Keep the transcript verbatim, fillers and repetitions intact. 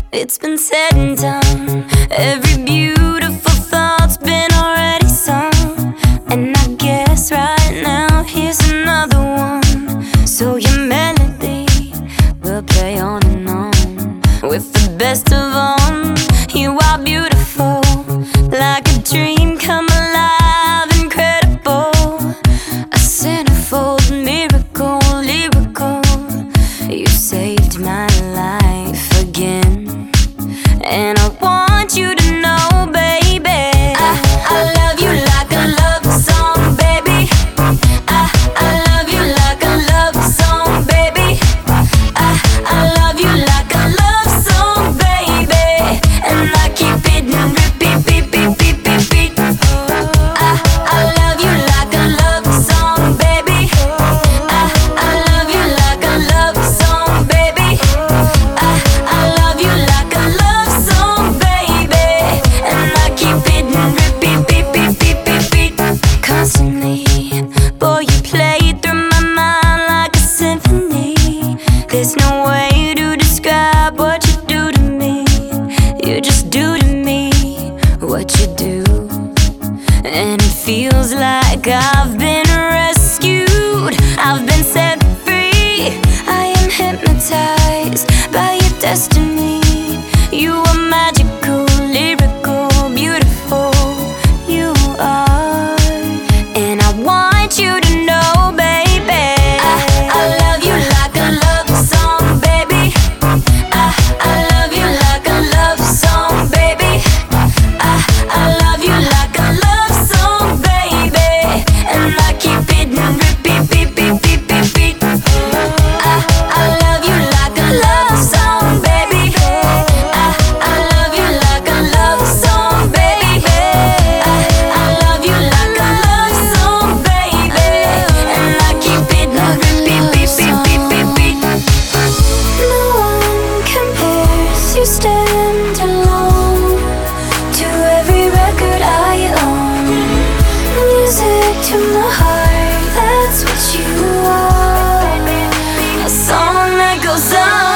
It's been said and done. Every beautiful thought's been already sung. And I guess right now here's another one. So your melody will play on and on. With the best of them, you are beautiful, like a dream come alive, incredible. A centerfold miracle, lyrical. You saved my life again. And I want you to know, baby, I, I love you like a love song, baby. I, I love you like a love song, baby. I, I love you like a love song, baby. And I keep it in repeat, beat, beat, beat, beat, beat. I, I love you like a love song, baby. I, I love you like a love song, baby. I, I love you like a love song, baby. And I keep it in repeat, beat, beat, beat, beat, beat. Constantly, boy, you play through my mind like a symphony. There's no way to describe what you do to me. You just do to me what you do. And it feels like I've been rescued, I've been set free. I am hypnotized by your destiny. You are magical, lyrical, beautiful. You are. And I want you to know, baby, I, I love you like a love song, baby. I, I love you like a love song, baby. I, I love you like a love song, baby. And I keep it in repeat, beat, beat, beat, beat, beat. I, I love you like a love song, baby. I, I love you like a love song, baby. I, I love you like a love song, baby. And I keep it in repeat, beat, beat, beat, beat, beat. No one compares, you stand alone to every record I own. Music to my heart, that's what you are. A song that goes on.